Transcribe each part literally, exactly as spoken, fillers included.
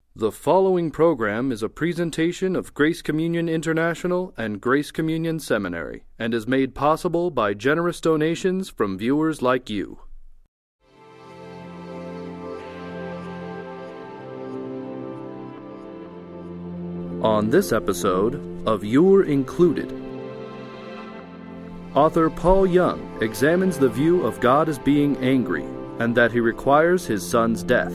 The following program is a presentation of Grace Communion International and Grace Communion Seminary and is made possible by generous donations from viewers like you. On this episode of You're Included, author Paul Young examines the view of God as being angry and that he requires his son's death.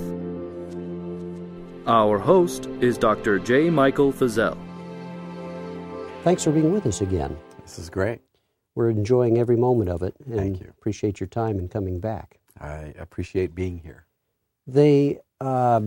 Our host is Doctor J. Michael Feazell. Thanks for being with us again. This is great. We're enjoying every moment of it and Thank you. Appreciate your time in coming back. I appreciate being here. The uh,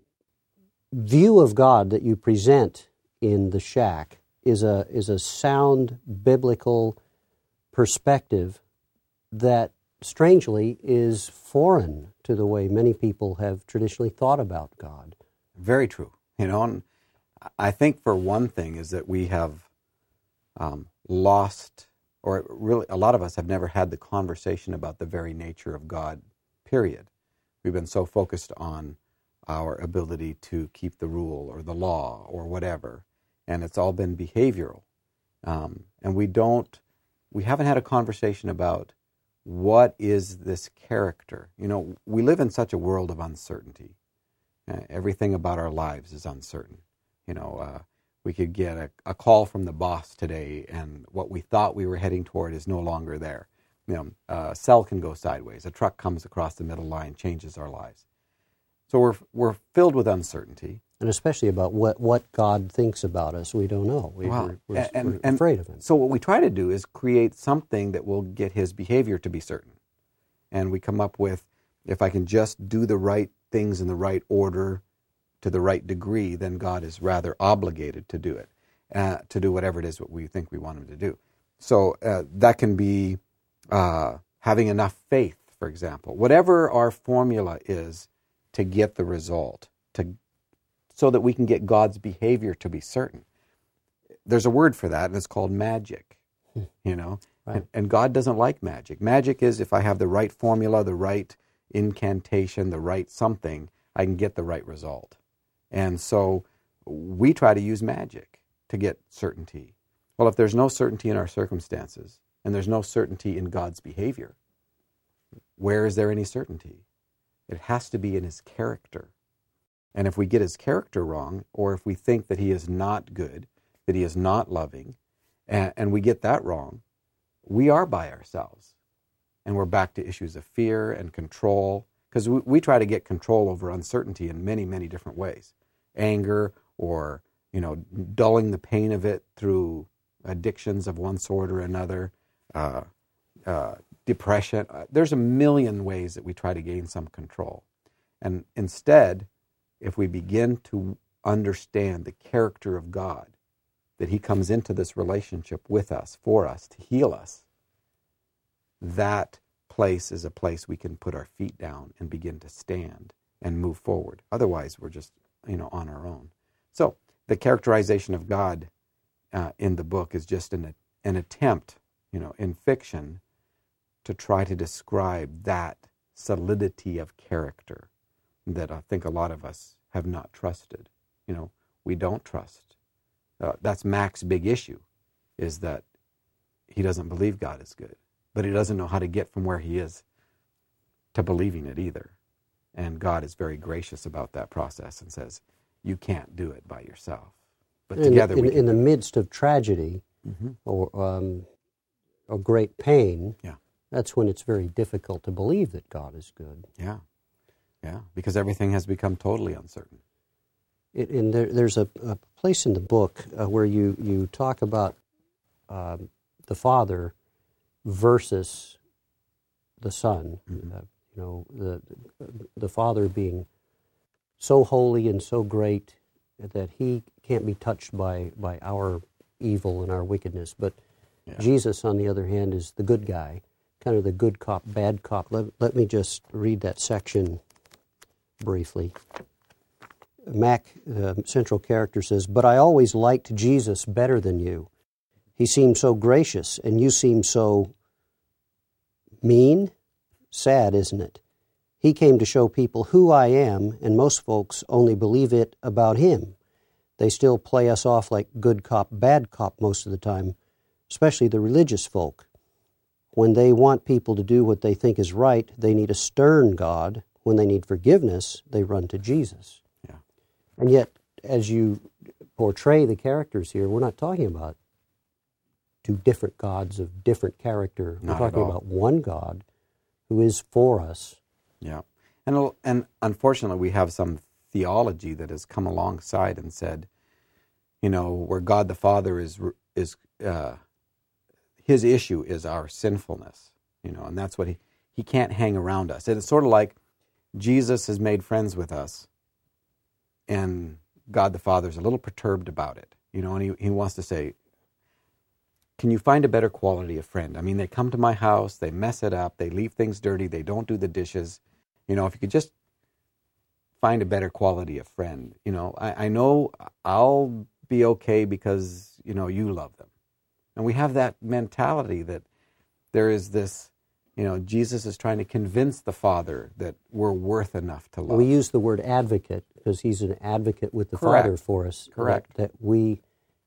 view of God that you present in The Shack is a is a sound biblical perspective that strangely is foreign to the way many people have traditionally thought about God. Very true. You know, and I think for one thing is that we have um, lost, or really a lot of us have never had the conversation about the very nature of God, period. We've been so focused on our ability to keep the rule or the law or whatever, and it's all been behavioral. Um, and we don't, we haven't had a conversation about what is this character. You know, we live in such a world of uncertainty. Uh, everything about our lives is uncertain. You know, uh, we could get a, a call from the boss today, and what we thought we were heading toward is no longer there. You know, a cell can go sideways. A truck comes across the middle line, changes our lives. So we're we're filled with uncertainty, and especially about what, what God thinks about us. We don't know. We, well, we're we're, and, we're and afraid of Him. So what we try to do is create something that will get His behavior to be certain, and we come up with, if I can just do the right things in the right order, to the right degree, then God is rather obligated to do it, uh, to do whatever it is what we think we want Him to do. So uh, that can be uh, having enough faith, for example. Whatever our formula is to get the result, to so that we can get God's behavior to be certain. There's a word for that, and it's called magic, you know. Right. And, and God doesn't like magic. Magic is if I have the right formula, the right incantation, the right something, I can get the right result. And so we try to use magic to get certainty. Well, if there's no certainty in our circumstances, and there's no certainty in God's behavior, where is there any certainty? It has to be in His character. And if we get His character wrong, or if we think that He is not good, that He is not loving, and, and we get that wrong, we are by ourselves. And we're back to issues of fear and control, because we, we try to get control over uncertainty in many, many different ways. Anger, or, you know, dulling the pain of it through addictions of one sort or another, uh, uh, depression. Uh, there's a million ways that we try to gain some control. And instead, if we begin to understand the character of God, that He comes into this relationship with us, for us, to heal us, that place is a place we can put our feet down and begin to stand and move forward. Otherwise, we're just, you know, on our own. So the characterization of God uh, in the book is just an, an attempt, you know, in fiction to try to describe that solidity of character that I think a lot of us have not trusted. You know, we don't trust. Uh, that's Mac's big issue, is that he doesn't believe God is good, but he doesn't know how to get from where he is to believing it either. And God is very gracious about that process and says, you can't do it by yourself. But in, together in, we can in the do it. midst of tragedy Mm-hmm. or um, or great pain, Yeah. that's when it's very difficult to believe that God is good. Yeah, yeah, because everything has become totally uncertain. It, and there, there's a, a place in the book uh, where you, you talk about um, the Father versus the Son. Mm-hmm. Uh, you know, the the Father being so holy and so great that He can't be touched by, by our evil and our wickedness. But Yeah. Jesus, on the other hand, is the good guy, kind of the good cop, bad cop. Let, let me just read that section briefly. Mac, the central character, says, "But I always liked Jesus better than you. He seemed so gracious, and you seem so mean. Sad, isn't it? He came to show people who I am, and most folks only believe it about him. They still play us off like good cop, bad cop most of the time, especially the religious folk. When they want people to do what they think is right, they need a stern God. When they need forgiveness, they run to Jesus. Yeah. And yet, as you portray the characters here, we're not talking about two different gods of different character. We're Not at talking all. about one God who is for us. Yeah. And, and unfortunately, we have some theology that has come alongside and said, you know, where God the Father is, is uh, his issue is our sinfulness, you know, and that's what he, he can't hang around us. And it's sort of like Jesus has made friends with us, and God the Father is a little perturbed about it, you know, and he, he wants to say, can you find a better quality of friend? I mean, they come to my house, they mess it up, they leave things dirty, they don't do the dishes. You know, if you could just find a better quality of friend, you know, I, I know I'll be okay because, you know, you love them. And we have that mentality that there is this, you know, Jesus is trying to convince the Father that we're worth enough to love. We use the word advocate because he's an advocate with the Correct. Father for us. Correct. That, that we,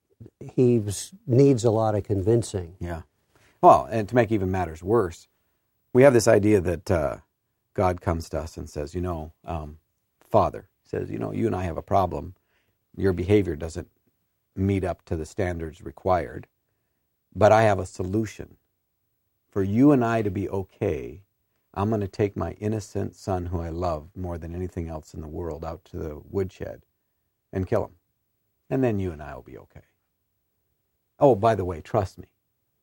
he needs a lot of convincing. Yeah. Well, and to make even matters worse, we have this idea that uh, God comes to us and says, you know, um, Father, says, you know, you and I have a problem. Your behavior doesn't meet up to the standards required, but I have a solution. For you and I to be okay, I'm going to take my innocent son who I love more than anything else in the world out to the woodshed and kill him. And then you and I will be okay. Oh, by the way, trust me.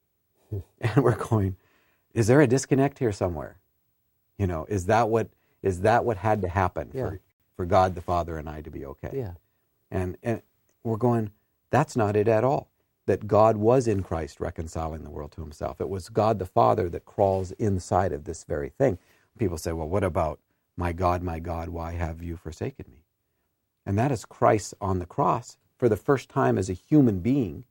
And we're going, is there a disconnect here somewhere? You know, is that what is that what had to happen Yeah. for, for God the Father and I to be okay? Yeah. And and we're going, that's not it at all. That God was in Christ reconciling the world to himself. It was God the Father that crawls inside of this very thing. People say, well, what about, my God, my God, why have you forsaken me? And that is Christ on the cross, for the first time as a human being,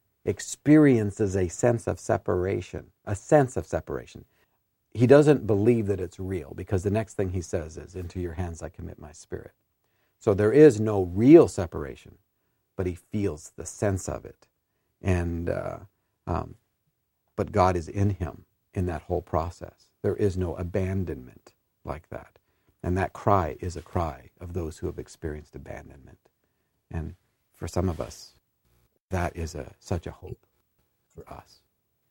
experiences a sense of separation, a sense of separation. He doesn't believe that it's real, because the next thing he says is, into your hands I commit my spirit. So there is no real separation, but he feels the sense of it. And uh, um, but God is in him in that whole process. There is no abandonment like that. And that cry is a cry of those who have experienced abandonment. And for some of us, that is a such a hope for us.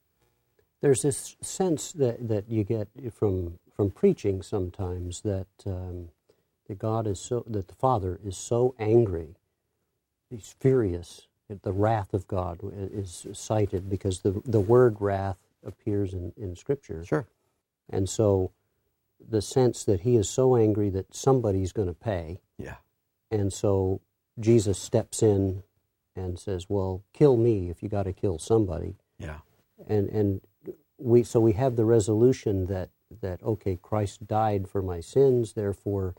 There's this sense that, that you get from from preaching sometimes that um, that God is so that the Father is so angry, he's furious. The wrath of God is cited because the the word wrath appears in, in Scripture. Sure. And so the sense that he is so angry that somebody's going to pay. Yeah. And so Jesus steps in and says, well, kill me if you got to kill somebody. Yeah. And and we so we have the resolution that, that okay, Christ died for my sins, therefore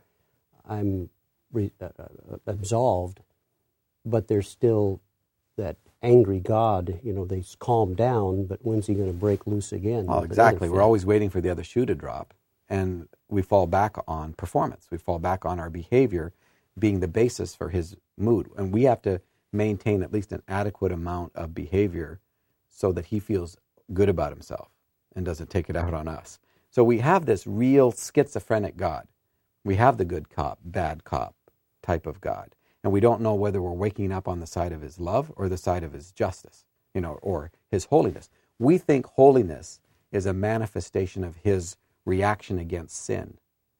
I'm re, uh, absolved, but there's still that angry God, you know, they calm down, but when's he going to break loose again? Well, exactly. We're always waiting for the other shoe to drop, and we fall back on performance. We fall back on our behavior being the basis for his mood, and we have to maintain at least an adequate amount of behavior so that he feels good about himself and doesn't take it out on us. So we have this real schizophrenic God. We have the good cop, bad cop type of God. And we don't know whether we're waking up on the side of his love or the side of his justice, you know, or his holiness. We think holiness is a manifestation of his reaction against sin.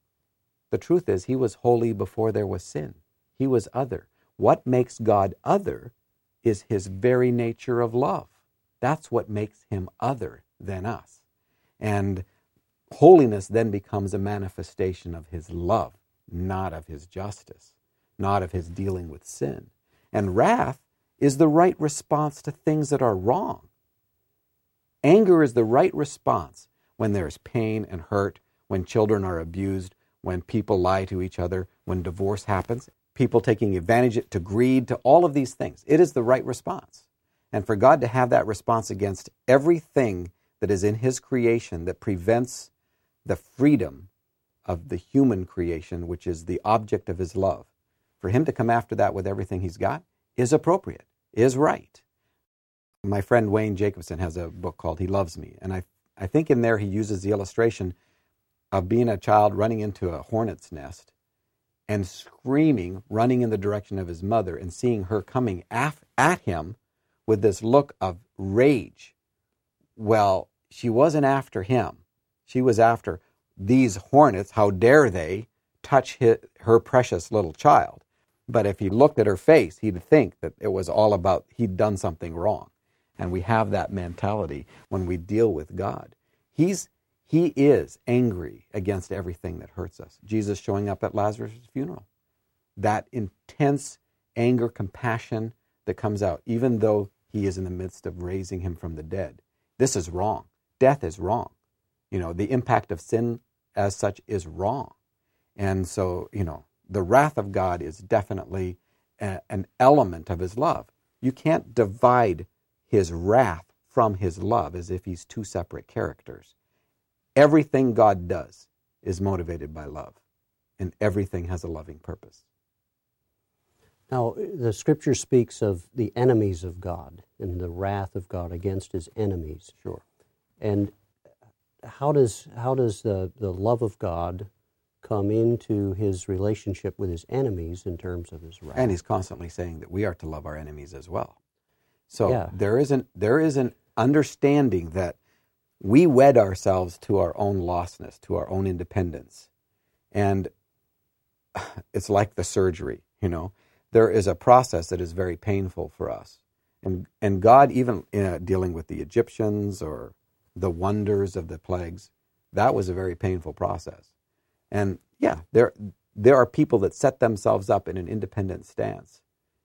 The truth is, he was holy before there was sin. He was other. What makes God other is his very nature of love. That's what makes him other than us. And holiness then becomes a manifestation of his love, not of his justice, not of his dealing with sin. And wrath is the right response to things that are wrong. Anger is the right response when there's pain and hurt, when children are abused, when people lie to each other, when divorce happens, people taking advantage to greed, to all of these things. It is the right response. And for God to have that response against everything that is in his creation that prevents the freedom of the human creation, which is the object of his love. For him to come after that with everything he's got is appropriate, is right. My friend Wayne Jacobson has a book called He Loves Me, and I, I think in there he uses the illustration of being a child running into a hornet's nest and screaming, running in the direction of his mother, and seeing her coming af- at him with this look of rage. Well, she wasn't after him. She was after these hornets. How dare they touch his, her precious little child? But if he looked at her face, he'd think that it was all about he'd done something wrong. And we have that mentality when we deal with God. He's He is angry against everything that hurts us. Jesus showing up at Lazarus' funeral. That intense anger, compassion that comes out, even though he is in the midst of raising him from the dead. This is wrong. Death is wrong. You know, the impact of sin as such is wrong. And so, you know, the wrath of God is definitely a, an element of his love. You can't divide his wrath from his love as if he's two separate characters. Everything God does is motivated by love, and everything has a loving purpose. Now, the Scripture speaks of the enemies of God and the wrath of God against his enemies. Sure. And how does how does the, the love of God come into his relationship with his enemies in terms of his wrath? And he's constantly saying that we are to love our enemies as well. So yeah. there is an there is an understanding that we wed ourselves to our own lostness, to our own independence. And it's like the surgery, you know. There is a process that is very painful for us. And and God, even uh, dealing with the Egyptians or the wonders of the plagues, that was a very painful process. And yeah, there there are people that set themselves up in an independent stance.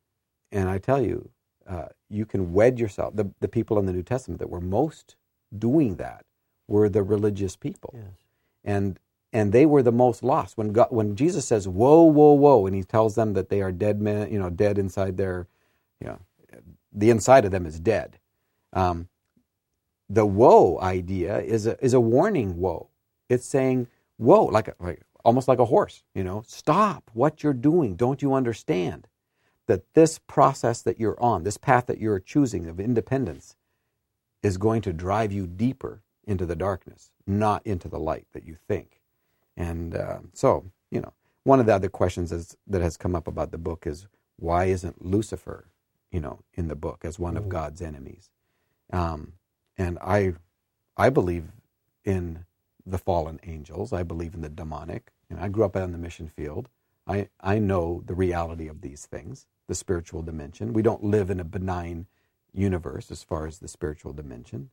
And I tell you, uh, you can wed yourself. The, the people in the New Testament that were most doing that were the religious people. Yes. And and they were the most lost. When God, when Jesus says, woe, woe, woe, and he tells them that they are dead men, you know, dead inside their, you know, the inside of them is dead. Um, the woe idea is a, is a warning woe. It's saying, whoa, like, a, like almost like a horse, you know, stop what you're doing. Don't you understand that this process that you're on, this path that you're choosing of independence, is going to drive you deeper into the darkness, not into the light that you think. And uh, so, you know, one of the other questions is, that has come up about the book is, why isn't Lucifer, you know, in the book as one of God's enemies? Um, and I, I believe in the fallen angels. I believe in the demonic. And I grew up on the mission field. I, I know the reality of these things, the spiritual dimension. We don't live in a benign universe as far as the spiritual dimension.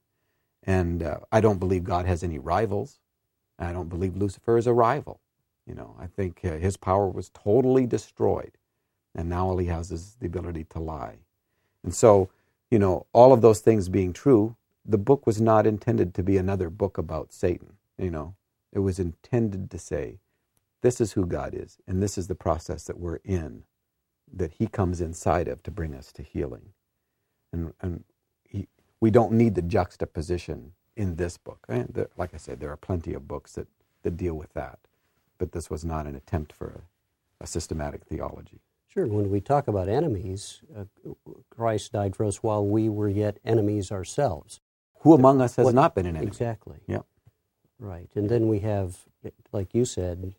And uh, I don't believe God has any rivals. I don't believe Lucifer is a rival. You know, I think uh, his power was totally destroyed. And now all he has is the ability to lie. And so, you know, all of those things being true, the book was not intended to be another book about Satan. You know, it was intended to say, this is who God is, and this is the process that we're in, that he comes inside of to bring us to healing. And, and he, we don't need the juxtaposition in this book. And the, like I said, there are plenty of books that, that deal with that. But this was not an attempt for a, a systematic theology. Sure. When we talk about enemies, uh, Christ died for us while we were yet enemies ourselves. Who among us has What, not been an enemy? Exactly. Yeah. Right. And then we have, like you said,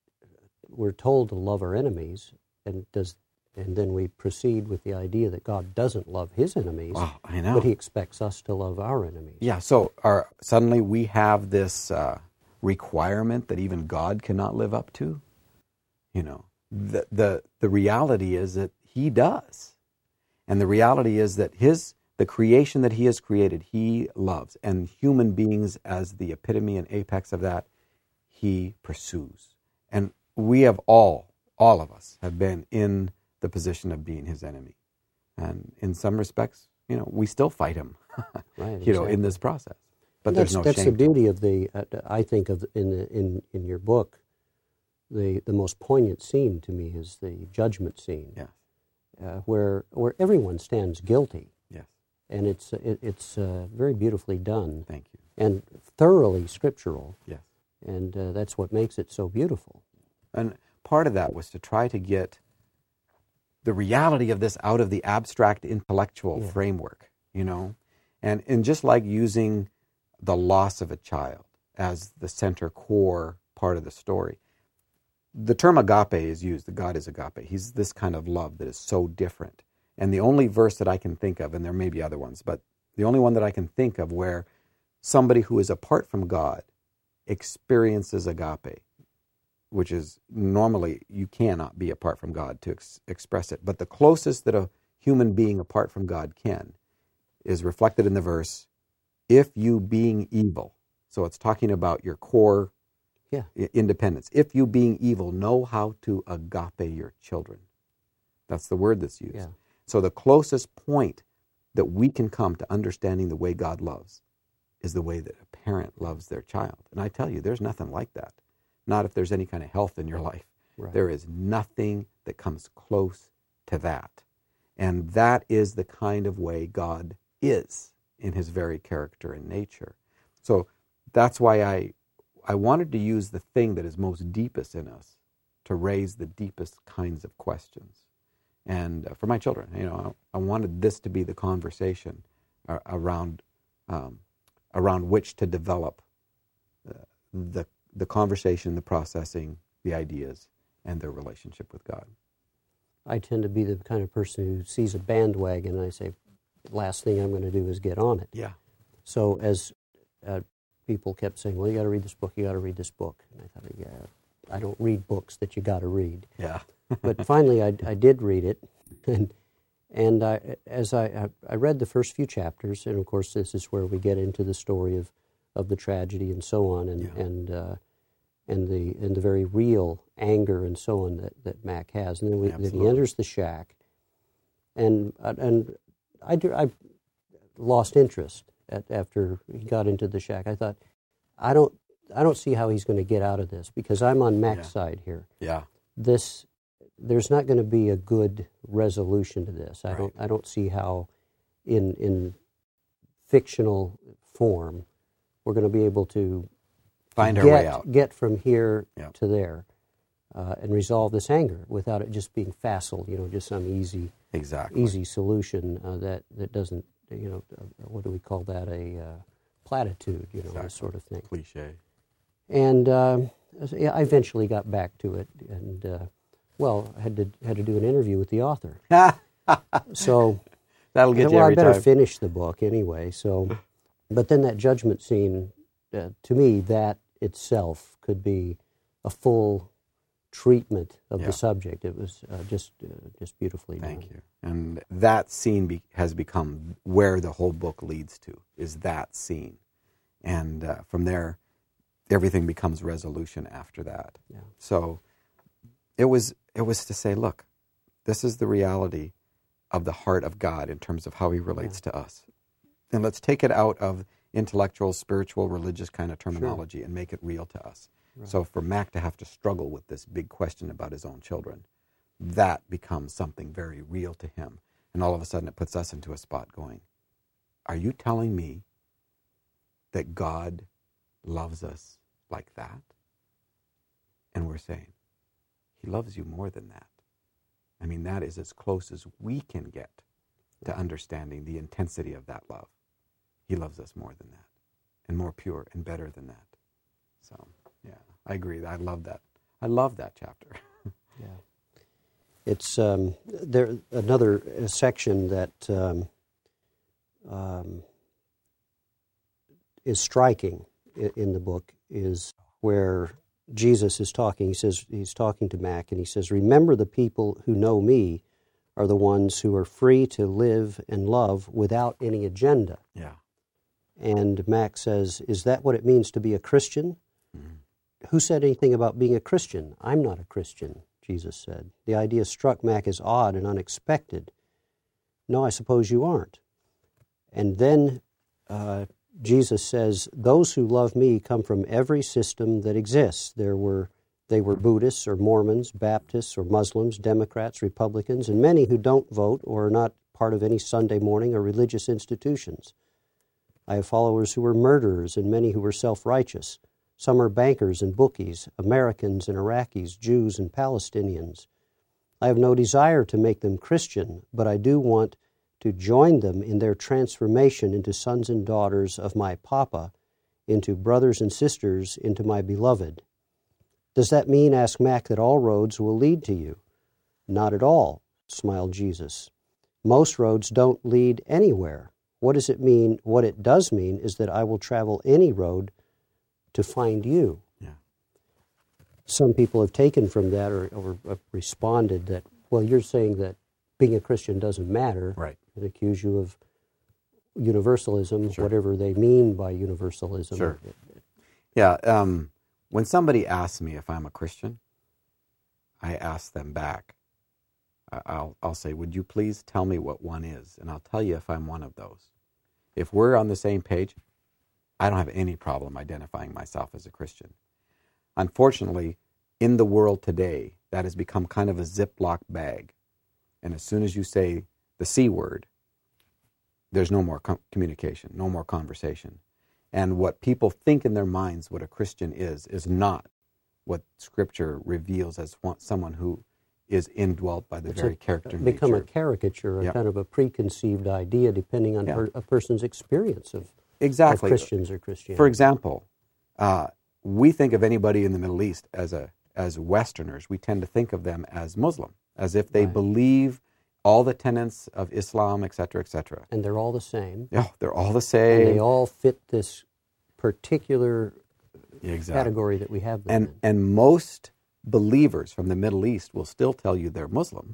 we're told to love our enemies, and does, and then we proceed with the idea that God doesn't love his enemies, Oh, I know. but he expects us to love our enemies. Yeah, so our, suddenly we have this uh, requirement that even God cannot live up to. You know, the, the the reality is that he does. And the reality is that his the creation that he has created, he loves. And human beings as the epitome and apex of that, he pursues. And we have all, all of us, have been in the position of being his enemy. And in some respects, you know, we still fight him, Right, you know, exactly. in this process. But that's, there's no that's shame. the beauty of the, uh, I think, of in, the, in in your book. The the most poignant scene to me is the judgment scene, Yes. uh, where where everyone stands guilty, Yes. and it's it, it's uh, very beautifully done Thank you. and thoroughly scriptural. Yes. And uh, that's what makes it so beautiful. And part of that was to try to get the reality of this out of the abstract intellectual Yeah. framework, you know? And, and just like using the loss of a child as the center core part of the story, the term agape is used, that God is agape. He's this kind of love that is so different. And the only verse that I can think of, and there may be other ones, but the only one that I can think of where somebody who is apart from God experiences agape, which is normally you cannot be apart from God to ex- express it. But the closest that a human being apart from God can is reflected in the verse, if you being evil. So it's talking about your core Yeah. I- independence. If you being evil know how to agape your children. That's the word that's used. Yeah. So the closest point that we can come to understanding the way God loves is the way that a parent loves their child. And I tell you, there's nothing like that. Not if there's any kind of health in your life. Right. There is nothing that comes close to that. And that is the kind of way God is in his very character and nature. So that's why I I wanted to use the thing that is most deepest in us to raise the deepest kinds of questions. And uh, for my children, you know, I, I wanted this to be the conversation uh, around um, around which to develop uh, the the conversation, the processing, the ideas, and their relationship with God. I tend to be the kind of person who sees a bandwagon and I say, last thing I'm going to do is get on it. Yeah. So as uh, people kept saying, well, you got to read this book, you got to read this book. And I thought, yeah, I don't read books that you got to read. Yeah. But finally, I, I did read it, and and I, as I, I I read the first few chapters, and of course, this is where we get into the story of, of the tragedy and so on, and Yeah. and uh, and the and the very real anger and so on that, that Mac has, and then, we, then he Absolutely. enters the shack, and and I do, I lost interest at, after he got into the shack. I thought, I don't I don't see how he's going to get out of this, because I'm on Mac's Yeah. side here. Yeah. This. There's not going to be a good resolution to this. I Right. don't. I don't see how, in in fictional form, we're going to be able to Find our get way out. get from here Yeah. to there, uh, and resolve this anger without it just being facile. You know, just some easy Exactly. easy solution uh, that that doesn't. You know, uh, what do we call that? A uh, platitude. You know, Exactly. this sort of thing. Cliche. And um, yeah, I eventually got back to it, and. Uh, Well, I had to had to do an interview with the author, so That'll get well, you every I better time. finish the book anyway. So, but then that judgment scene, uh, to me, that itself could be a full treatment of Yeah. the subject. It was uh, just uh, just beautifully Thank done. you. And that scene be, has become where the whole book leads to, is that scene. And uh, from there, everything becomes resolution after that. Yeah. So it was it was to say, look, this is the reality of the heart of God in terms of how he relates to us. And let's take it out of intellectual, spiritual, religious kind of terminology and make it real to us. Right. So for Mac to have to struggle with this big question about his own children, that becomes something very real to him. And all of a sudden it puts us into a spot going, are you telling me that God loves us like that? And we're saying, he loves you more than that. I mean, that is as close as we can get to understanding the intensity of that love. He loves us more than that, and more pure and better than that. So, yeah, I agree. I love that. I love that chapter. Yeah. It's um, there. Another section that um, um, is striking in, in the book is where Jesus is talking. He says he's talking to Mac, and he says, "Remember, the people who know me are the ones who are free to live and love without any agenda." Yeah. And Mac says, "Is that what it means to be a Christian?" Mm-hmm. Who said anything about being a Christian? I'm not a Christian, Jesus said. The idea struck Mac as odd and unexpected. No, I suppose you aren't. And then uh, Jesus says, those who love me come from every system that exists. There were, they were Buddhists or Mormons, Baptists or Muslims, Democrats, Republicans, and many who don't vote or are not part of any Sunday morning or religious institutions. I have followers who were murderers and many who were self-righteous. Some are bankers and bookies, Americans and Iraqis, Jews and Palestinians. I have no desire to make them Christian, but I do want to join them in their transformation into sons and daughters of my Papa, into brothers and sisters, into my beloved. Does that mean, asked Mac, that all roads will lead to you? Not at all, smiled Jesus. Most roads don't lead anywhere. What does it mean? What it does mean is that I will travel any road to find you. Yeah. Some people have taken from that or, or have responded that, well, you're saying that being a Christian doesn't matter. Right. And accuse you of universalism, Sure. whatever they mean by universalism. Sure. Yeah. Um, when somebody asks me if I'm a Christian, I ask them back. I'll, I'll say, would you please tell me what one is? And I'll tell you if I'm one of those. If we're on the same page, I don't have any problem identifying myself as a Christian. Unfortunately, in the world today, that has become kind of a Ziploc bag. And as soon as you say the C word, there's no more com- communication, no more conversation. And what people think in their minds what a Christian is, is not what Scripture reveals as one, someone who is indwelt by the It's very a, character and become nature. a caricature, a Yep. kind of a preconceived idea depending on Yeah. per, a person's experience of, Exactly. of Christians or Christianity. For example, uh, we think of anybody in the Middle East as a as Westerners. We tend to think of them as Muslim, as if they Right. believe all the tenets of Islam, et cetera, et cetera. And they're all the same. Oh, they're all the And same. they all fit this particular exactly. category that we have them And in. and most believers from the Middle East will still tell you they're Muslim,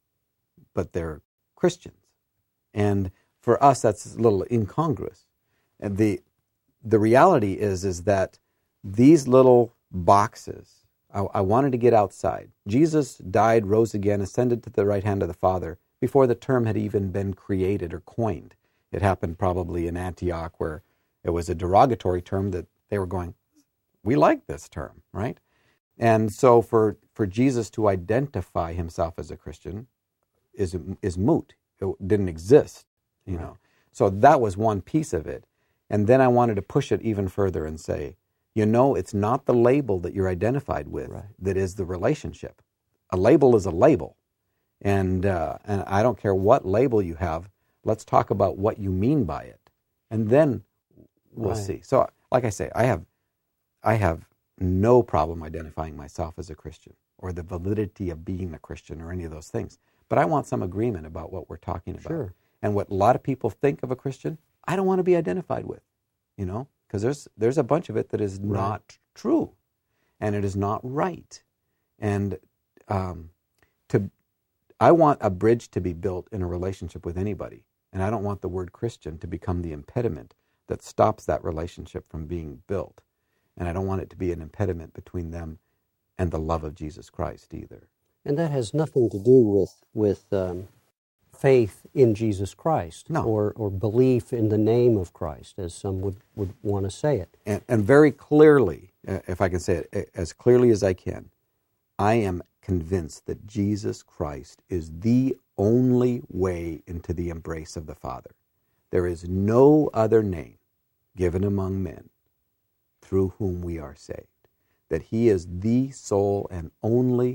but they're Christians. And for us, that's a little incongruous. And the the reality is is that these little boxes, I, I wanted to get outside. Jesus died, rose again, ascended to the right hand of the Father before the term had even been created or coined. It happened probably in Antioch, where it was a derogatory term that they were going, we like this term, right? And so for, for Jesus to identify himself as a Christian is is moot. It didn't exist, you know. So that was one piece of it. And then I wanted to push it even further and say, you know, it's not the label that you're identified with Right. that is the relationship. A label is a label. And uh, and I don't care what label you have. Let's talk about what you mean by it. And then we'll Right. see. So like I say, I have I have no problem identifying myself as a Christian or the validity of being a Christian or any of those things. But I want some agreement about what we're talking about. Sure. And what a lot of people think of a Christian, I don't want to be identified with, you know, because there's there's a bunch of it that is Right. not true, and it is not right. And um, to, I want a bridge to be built in a relationship with anybody, and I don't want the word Christian to become the impediment that stops that relationship from being built. And I don't want it to be an impediment between them and the love of Jesus Christ either. And that has nothing to do with with um, faith in Jesus Christ No. or, or belief in the name of Christ, as some would, would want to say it. And, and very clearly, uh, if I can say it as clearly as I can, I am convinced that Jesus Christ is the only way into the embrace of the Father. There is no other name given among men through whom we are saved. That he is the sole and only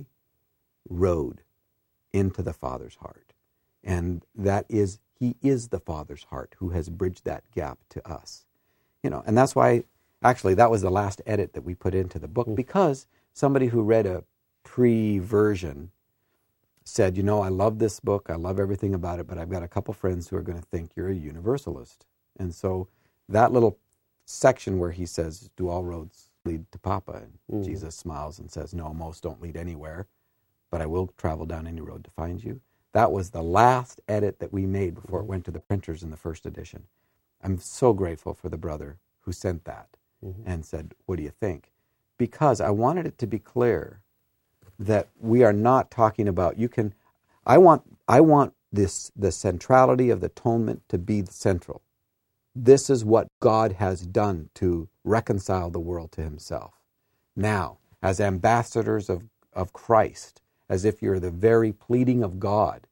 road into the Father's heart. And that is, he is the Father's heart who has bridged that gap to us. You know, and that's why, actually, that was the last edit that we put into the book, because somebody who read a pre-version said, you know, I love this book, I love everything about it, but I've got a couple friends who are going to think you're a universalist. And so that little section where he says, do all roads lead to Papa? And Mm. Jesus smiles and says, no, most don't lead anywhere, but I will travel down any road to find you. That was the last edit that we made before it went to the printers in the first edition. I'm so grateful for the brother who sent that Mhm. and said, what do you think? Because I wanted it to be clear that we are not talking about, you can, I want, I want this, the centrality of the atonement to be central. This is what God has done to reconcile the world to himself. Now, as ambassadors of, of Christ, as if you're the very pleading of God,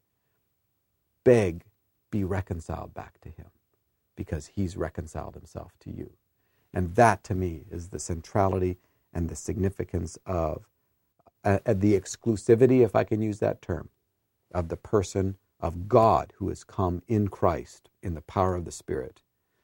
beg, be reconciled back to him, because he's reconciled himself to you. And that, to me, is the centrality and the significance of uh, the exclusivity, if I can use that term, of the person of God who has come in Christ in the power of the Spirit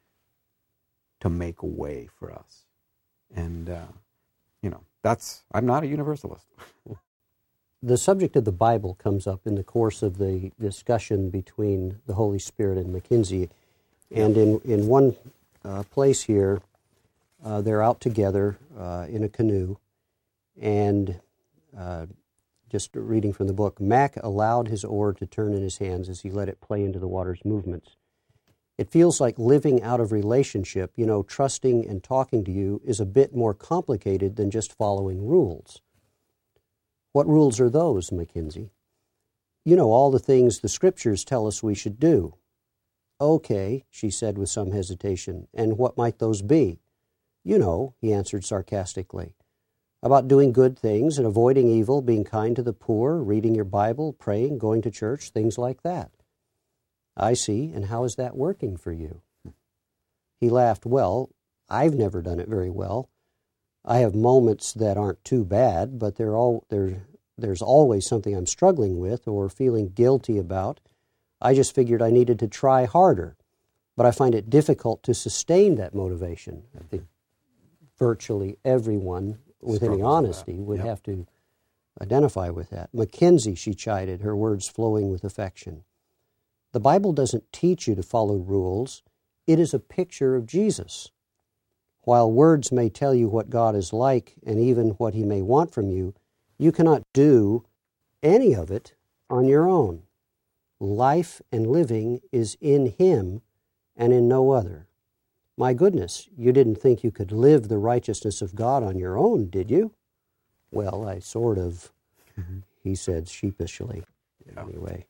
to make a way for us. And, uh, you know, that's, I'm not a universalist. The subject of the Bible comes up in the course of the discussion between the Holy Spirit and Mackenzie. And in, in one uh, place here, uh, they're out together uh, in a canoe, and uh, just reading from the book, Mac allowed his oar to turn in his hands as he let it play into the water's movements. It feels like living out of relationship, you know, trusting and talking to you is a bit more complicated than just following rules. What rules are those, Mackenzie? You know, all the things the Scriptures tell us we should do. Okay, she said with some hesitation, and what might those be? You know, he answered sarcastically, about doing good things and avoiding evil, being kind to the poor, reading your Bible, praying, going to church, things like that. I see, and how is that working for you? He laughed. Well, I've never done it very well. I have moments that aren't too bad, but they're all, they're, there's always something I'm struggling with or feeling guilty about. I just figured I needed to try harder, but I find it difficult to sustain that motivation. I think virtually everyone with Struggles any honesty would yep. have to identify with that. Mackenzie, she chided, her words flowing with affection. The Bible doesn't teach you to follow rules. It is a picture of Jesus. While words may tell you what God is like and even what He may want from you, you cannot do any of it on your own. Life and living is in Him and in no other. My goodness, you didn't think you could live the righteousness of God on your own, did you? Well, I sort of, mm-hmm. he said sheepishly, yeah. Anyway.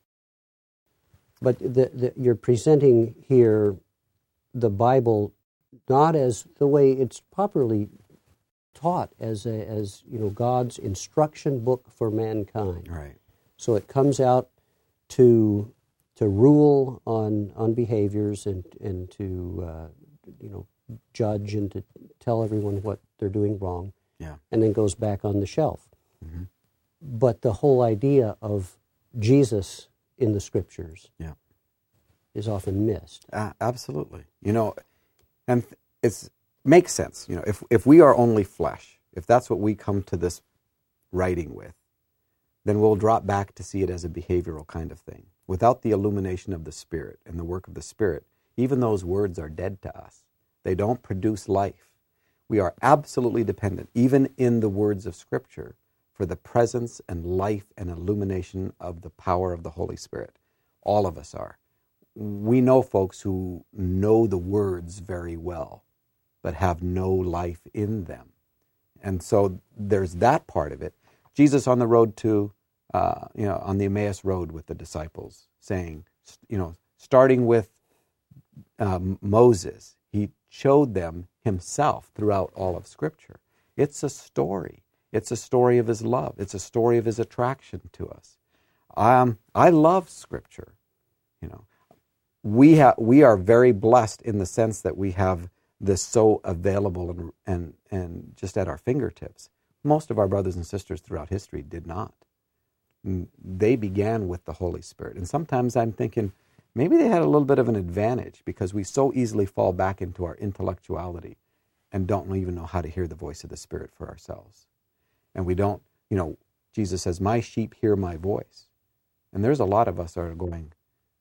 But the, the, you're presenting here the Bible not as the way it's properly taught, as a, as you know, God's instruction book for mankind. Right. So it comes out to to rule on on behaviors and and to uh, you know judge and to tell everyone what they're doing wrong. Yeah. And then goes back on the shelf. Mm-hmm. But the whole idea of Jesus in the Scriptures yeah. is often missed. Uh, absolutely. You know, and it's makes sense. You know, if if we are only flesh, if that's what we come to this writing with, then we'll drop back to see it as a behavioral kind of thing. Without the illumination of the Spirit and the work of the Spirit, even those words are dead to us. They don't produce life. We are absolutely dependent, even in the words of Scripture, for the presence and life and illumination of the power of the Holy Spirit. All of us are. We know folks who know the words very well, but have no life in them. And so there's that part of it. Jesus on the road to, uh, you know, on the Emmaus Road with the disciples, saying, you know, starting with um, Moses, he showed them himself throughout all of Scripture. It's a story. It's a story of his love. It's a story of his attraction to us. Um, I love Scripture. You know, we have we are very blessed in the sense that we have this so available and and and just at our fingertips. Most of our brothers and sisters throughout history did not. They began with the Holy Spirit. And sometimes I'm thinking, maybe they had a little bit of an advantage because we so easily fall back into our intellectuality and don't even know how to hear the voice of the Spirit for ourselves. And we don't, you know, Jesus says, my sheep hear my voice. And there's a lot of us that are going,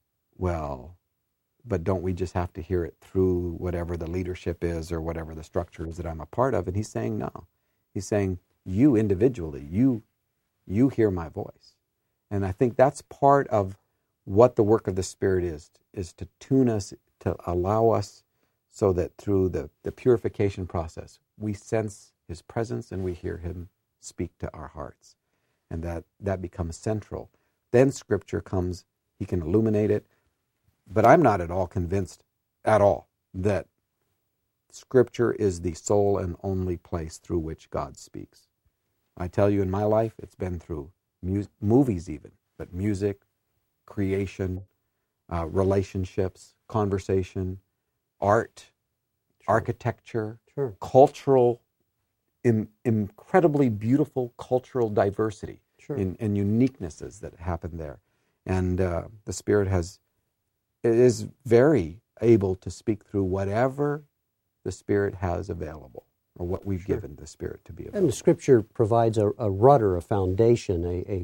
well, but don't we just have to hear it through whatever the leadership is or whatever the structure is that I'm a part of? And he's saying, no. He's saying, you individually, you you hear my voice. And I think that's part of what the work of the Spirit is, is to tune us, to allow us so that through the, the purification process, we sense his presence and we hear him speak to our hearts. And that, that becomes central. Then Scripture comes, he can illuminate it. But I'm not at all convinced at all that Scripture is the sole and only place through which God speaks. I tell you, in my life, it's been through mu- movies even, but music, creation, uh, relationships, conversation, art, architecture, Sure. cultural, in, incredibly beautiful cultural diversity Sure. in, and uniquenesses that happen there. And uh, the Spirit has it is very able to speak through whatever the Spirit has available, or what we've Sure. given the Spirit to be available. And the Scripture provides a, a rudder, a foundation, a, a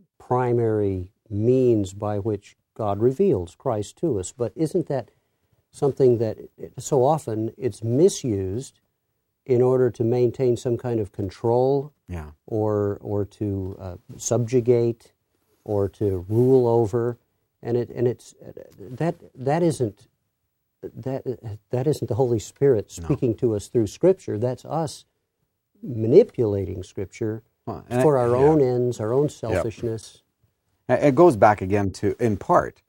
primary means by which God reveals Christ to us. But isn't that something that so often it's misused in order to maintain some kind of control, Yeah. or or to uh, subjugate, or to rule over, and it and it's that that isn't that that isn't the Holy Spirit speaking to us through Scripture. That's us manipulating Scripture Well, and for it- our yeah. own ends, our own selfishness. It goes back again to, in part,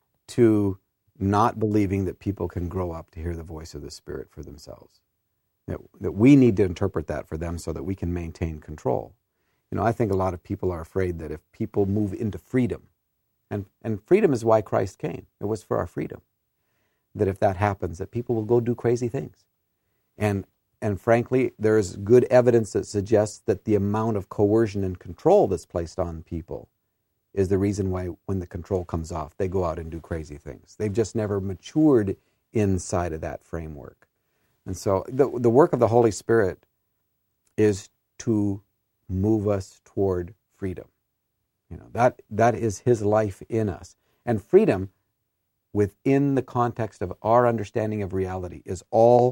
to not believing that people can grow up to hear the voice of the Spirit for themselves. That, that we need to interpret that for them so that we can maintain control. You know, I think a lot of people are afraid that if people move into freedom, and, and freedom is why Christ came. It was for our freedom. That if that happens, that people will go do crazy things. And and frankly, there is good evidence that suggests that the amount of coercion and control that's placed on people is the reason why when the control comes off, they go out and do crazy things. They've just never matured inside of that framework. And so the the work of the Holy Spirit is to move us toward freedom. You know, that that is His life in us. And freedom, within the context of our understanding of reality, is all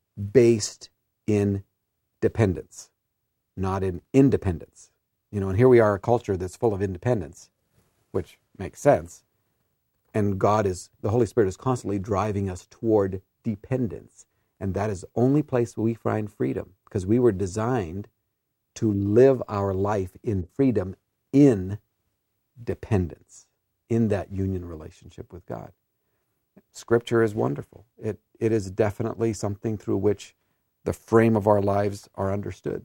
based in dependence, not in independence. You know, and here we are, a culture that's full of independence, which makes sense. And God is, the Holy Spirit is constantly driving us toward dependence. And that is the only place where we find freedom, because we were designed to live our life in freedom in dependence, in that union relationship with God. Scripture is wonderful. It it is definitely something through which the frame of our lives are understood.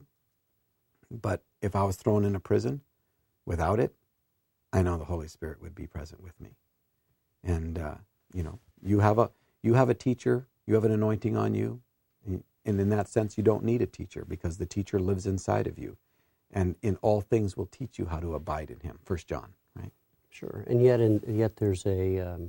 But if I was thrown in a prison without it, I know the Holy Spirit would be present with me. And uh, you know, you have a you have a teacher, you have an anointing on you, and in that sense, you don't need a teacher, because the teacher lives inside of you, and in all things will teach you how to abide in Him. First John, right? Sure, and yet, in, yet there's a, um,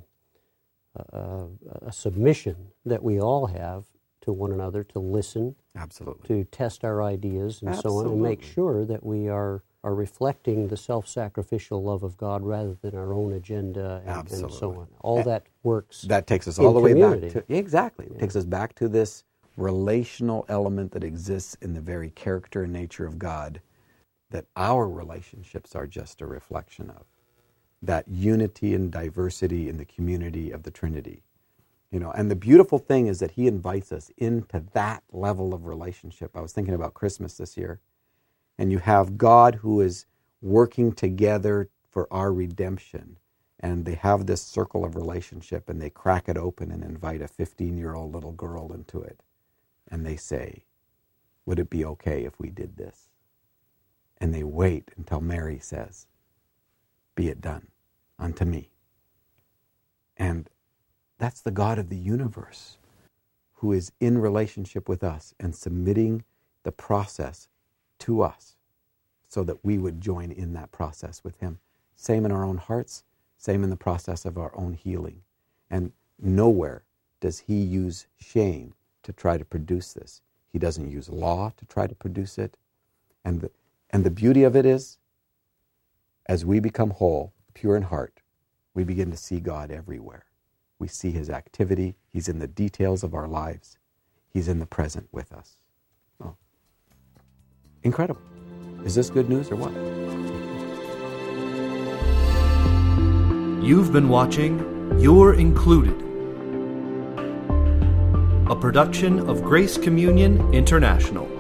a a submission that we all have to one another, to listen, Absolutely. to test our ideas, and so on, and make Absolutely. sure that we are are reflecting the self-sacrificial love of God rather than our own agenda, and, and so Absolutely. on. All And that works. That takes us in all the way community. back to exactly. It takes us back to this relational element that exists in the very character and nature of God, that our relationships are just a reflection of. That unity and diversity in the community of the Trinity. You know, and the beautiful thing is that He invites us into that level of relationship. I was thinking about Christmas this year, and you have God who is working together for our redemption, and they have this circle of relationship, and they crack it open and invite a fifteen-year-old little girl into it, and they say, would it be okay if we did this? And they wait until Mary says, be it done unto me. And that's the God of the universe who is in relationship with us and submitting the process to us so that we would join in that process with Him. Same in our own hearts, same in the process of our own healing. And nowhere does He use shame to try to produce this. He doesn't use law to try to produce it. And the, and the beauty of it is, as we become whole, pure in heart, we begin to see God everywhere. We see His activity. He's in the details of our lives. He's in the present with us. Oh. Incredible. Is this good news or what? You've been watching You're Included, a production of Grace Communion International.